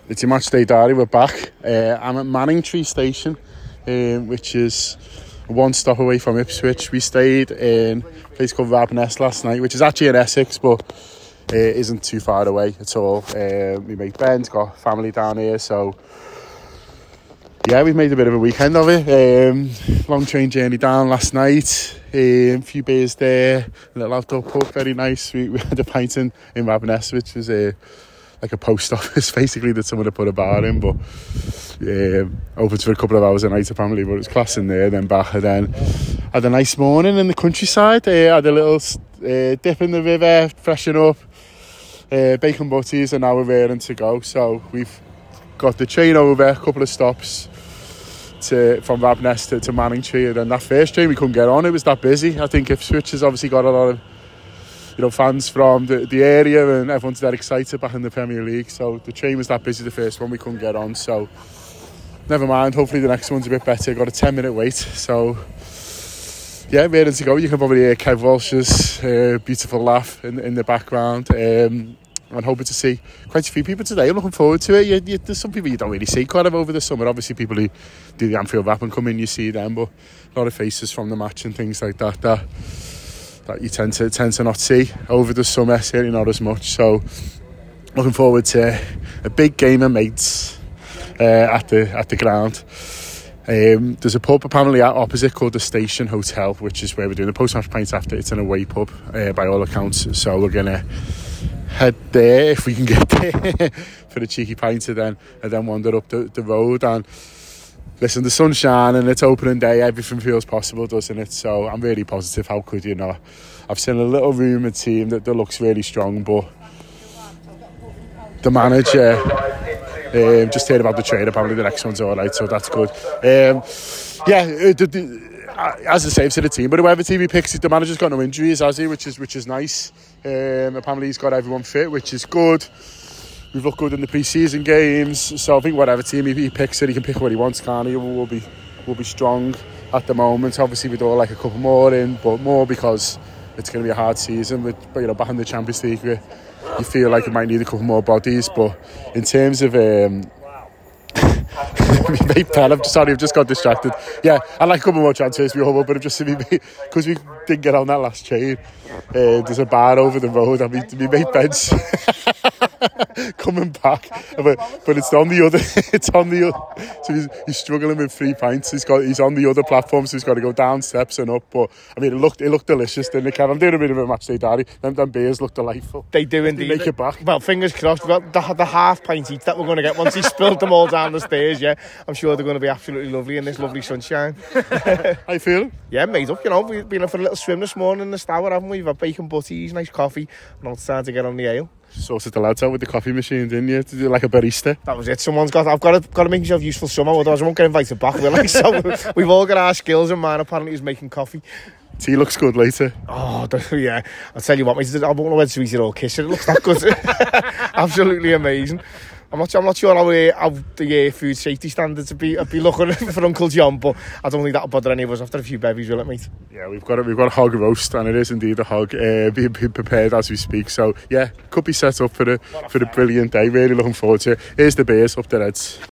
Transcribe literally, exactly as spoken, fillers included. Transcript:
It's your match day diary. We're back. Uh, I'm at Manningtree Station, um, which is one stop away from Ipswich. We stayed in a place called Rabness last night, which is actually in Essex, but uh, isn't too far away at all. Uh, my mate Ben's got family down here, so yeah, we've made a bit of a weekend of it. Um, long train journey down last night. A um, few beers there, a little outdoor pub, very nice. We, we had a pint in, in Rabness, which was a uh, like a post office basically that someone had put a bar in, but um, open for a couple of hours a night apparently, but it was class in there. Then back, and then had a nice morning in the countryside. Uh, had a little uh, dip in the river, freshen up, uh, bacon butties, and now we're ready to go. So we've got the train over, a couple of stops to from Rabness to, to Manningtree, and then that first train we couldn't get on, it was that busy. I think Ipswich has obviously got a lot of you know, fans from the, the area, and everyone's that excited back in the Premier League. So the train was that busy, the first one, we couldn't get on. So never mind, hopefully the next one's a bit better. Got a ten minute wait. So yeah, ready to go. You can probably hear Kev Walsh's uh, beautiful laugh in, in the background. Um, I'm hoping to see quite a few people today. I'm looking forward to it. You, you, there's some people you don't really see quite of over the summer. Obviously people who do the Anfield Wrap and come in, you see them, but a lot of faces from the match and things like that. that that you tend to tend to not see over the summer, certainly not as much. So looking forward to a big game of mates uh, at the at the ground. Um, there's a pub apparently opposite called the Station Hotel, which is where we're doing the post-match pints after. It's an away pub uh, by all accounts, so we're gonna head there if we can get there for a cheeky pint, and then and then wander up the, the road. And listen, the sun's shining, it's opening day, everything feels possible, doesn't it? So I'm really positive. How could you not? I've seen a little rumour team that, that looks really strong, but the manager, um, just heard about the trade, apparently the next one's alright, so that's good. Um, yeah, the, the, as I say, I've seen a team, but whoever team he picks, the manager's got no injuries, has he? Which is, which is nice. Um, apparently he's got everyone fit, which is good. We've looked good in the pre-season games, so I think whatever team he, he picks it, he can pick what he wants, can't he? We'll be, we'll be strong at the moment. Obviously, we'd all like a couple more in, but more because it's going to be a hard season. With, you know, back in the Champions League, you feel like it might need a couple more bodies. But in terms of um, mate Ben, I'm sorry, I've just got distracted. Yeah, I like a couple more transfers, we hope, but I've just because we didn't get on that last train. Uh, there's a bar over the road, and my mate Ben's coming back, but, but it's on the other. It's on the other. So he's, he's struggling with three pints. He's got he's on the other platform, so he's got to go down steps and up. But I mean, it looked it looked delicious, didn't it, Kev? I'm doing a bit of a match day diary. Them, them beers look delightful. They do indeed. They make it back. Well, fingers crossed. Well, the, the half pint each that we're going to get once he spilled them all down the stairs. Yeah, I'm sure they're going to be absolutely lovely in this lovely sunshine. How you feeling? Yeah, made up. You know, we've been for a little swim this morning in the Stour, haven't we? We've had bacon butties, nice coffee, and all time to get on the ale. Sorted the lads out with the coffee machine, didn't you? To do like a barista. That was it. Someone's got. I've got to got to make myself useful somehow, otherwise I won't get invited back. We're like, so we've all got our skills, and mine apparently is making coffee. Tea looks good later. Oh, yeah. I'll tell you what, mate. I won't know whether to eat it or kiss it. It looks that good. Absolutely amazing. I'm not. I'm not sure how, uh, how the uh, food safety standards would be. I'd be looking for Uncle John, but I don't think that'll bother any of us after a few bevies, will it, mate? Yeah, we've got a, we've got a hog roast, and it is indeed a hog uh, being, being prepared as we speak. So yeah, could be set up for a for a brilliant day. Really looking forward to it. Here's the beers up the Reds.